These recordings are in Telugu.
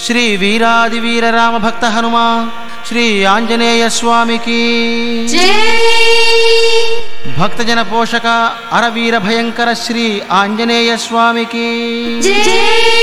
శ్రీ వీరాది వీర రామ భక్త హనుమా శ్రీ ఆంజనేయ స్వామికి జై. భక్తజన పోషక అరవీర భయంకర శ్రీ ఆంజనేయ స్వామికి జై.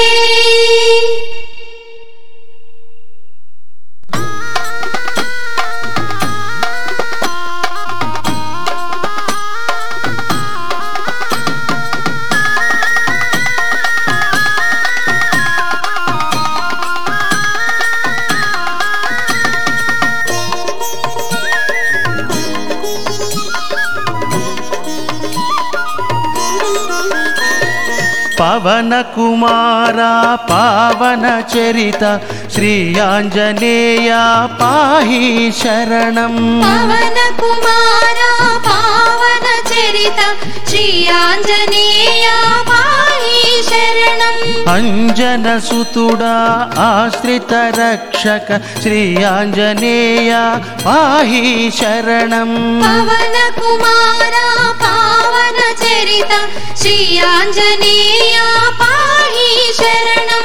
పవన కుమార పావన చరిత శ్రీ ఆంజనేయ పాహి శరణం. పవన కుమార పావన చరిత శ్రీ ఆంజనేయ పాహి శరణం. అంజన సుతుడా ఆశ్రిత రక్షక శ్రీ ఆంజనేయ పాహి శరణం. పవన కుమార పావన చరిత శ్రీ ఆంజనేయ పాహి శరణం.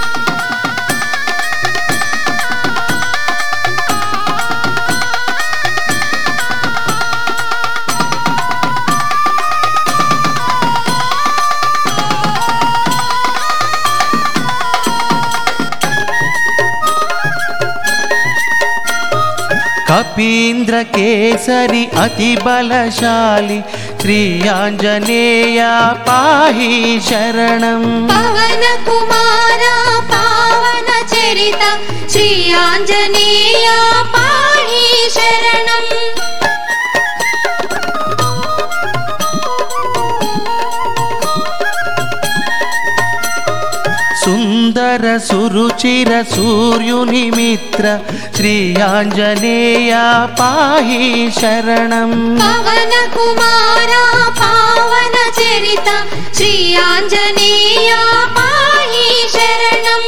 కపీంద్ర కేసరి అతి బలశాలి శ్రీ ఆంజనేయ పాహి శరణం. పవన కుమార పావన చరిత శ్రీ ఆంజనేయ పాహి శరణం. సుందర సురుచిర సూర్యుని మిత్ర శ్రీ ఆంజనేయ పాహి శరణం. పవన కుమార పావన చరిత శ్రీ ఆంజనేయ పాహి శరణం.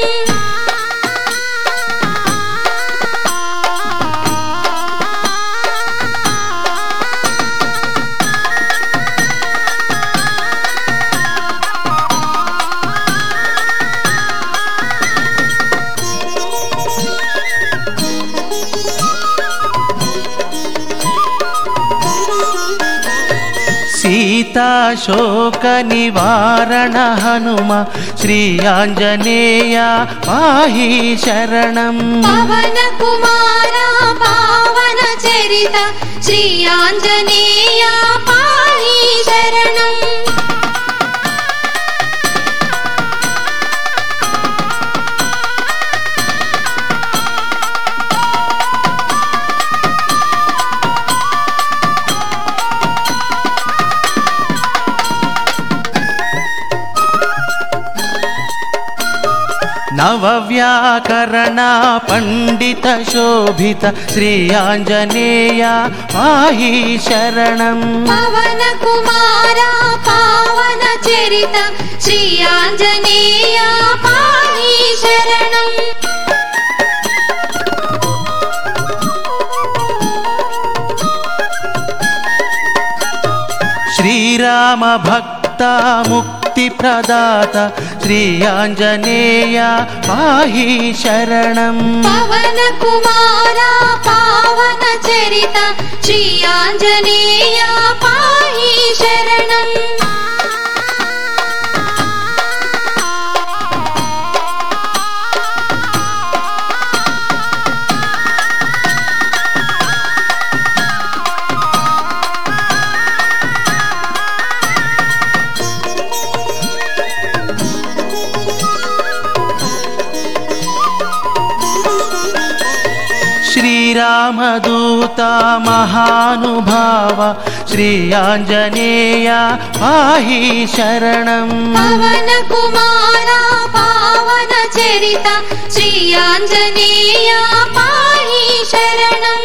సీతాశోక నివారణ హనుమ శ్రీ ఆంజనేయ పాహి శరణం. పవన కుమార పావన చరిత శ్రీ ఆంజనేయ పాహి శరణం. నవవ్యాకరణ పండిత శోభిత శ్రీ ఆంజనేయ పాహి శరణం. పవన కుమార పావన చరిత శ్రీ ఆంజనేయ పాహి శరణం. శ్రీరామ భక్త ముక్తి ప్రదాత శ్రీ ఆంజనేయ పాహి శరణం. పవన కుమార పావన చరిత శ్రీ ఆంజనేయ పాహి శరణం. శ్రీరామదూత మహానుభావ శ్రీ ఆంజనేయ పాహి శరణం. పవన కుమార పావన చరిత శ్రీ ఆంజనేయ పాహి శరణం.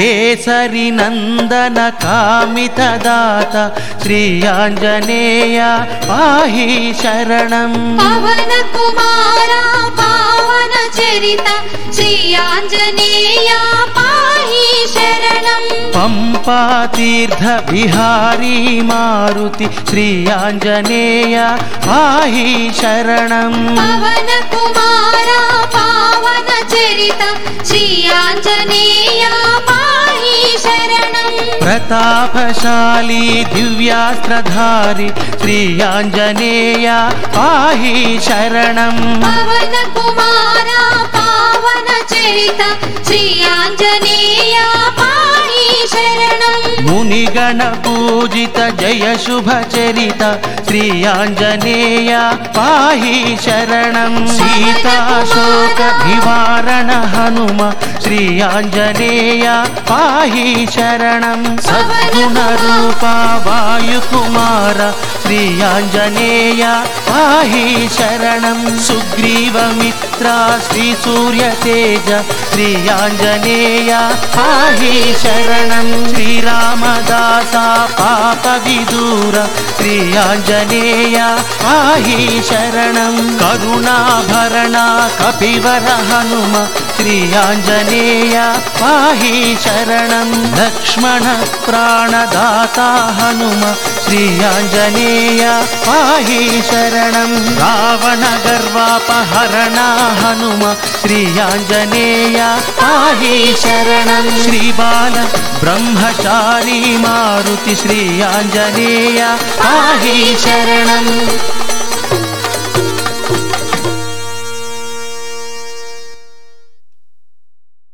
కేసరి నందన కామితదాత శ్రీ ఆంజనేయ పాహి శరణం. పవన కుమార పావన చరిత శ్రీ ఆంజనేయ పాహి శరణం. పంపా తీర్థ విహారీ మారుతి శ్రీ ఆంజనేయ పాహి శరణం. పవన కుమార పావన చరిత శ్రీ ఆంజనేయ పాహి శరణం. ప్రతాపశాలి దివ్యాస్త్రధారి శ్రీ ఆంజనేయ పాహి శరణం. పవన కుమార పావన చరిత శ్రీ ఆంజనేయ పాహి శరణం. మునిగణ పూజిత జయ శుభ చరిత శ్రీ ఆంజనేయ పాహి శరణం. సీతాశోక నివారణ హనుమ శ్రీ ఆంజనేయ పాహి శరణం. సద్గుణ రూప వాయుకుమార శ్రీ ఆంజనేయ పాహి శరణం. సుగ్రీవమిత్ర శ్రీ సూర్యతేజ శ్రీ ఆంజనేయ పాహి శరణం. శ్రీరామదాస పాప విదూర శ్రీ ఆంజనేయ పాహి శరణం. కరుణాభరణ కపివర హనుమ శ్రీ ఆంజనేయ పాహి శరణం. లక్ష్మణ ప్రాణదాత హనుమ శ్రీ ఆంజనేయ పాహి శరణం. రావణ గర్వాపహరణ హనుమ శ్రీ ఆంజనేయ పాహి శరణం. శ్రీబాల బ్రహ్మచారి మారుతి శ్రీ ఆంజనేయ పాహి శరణం.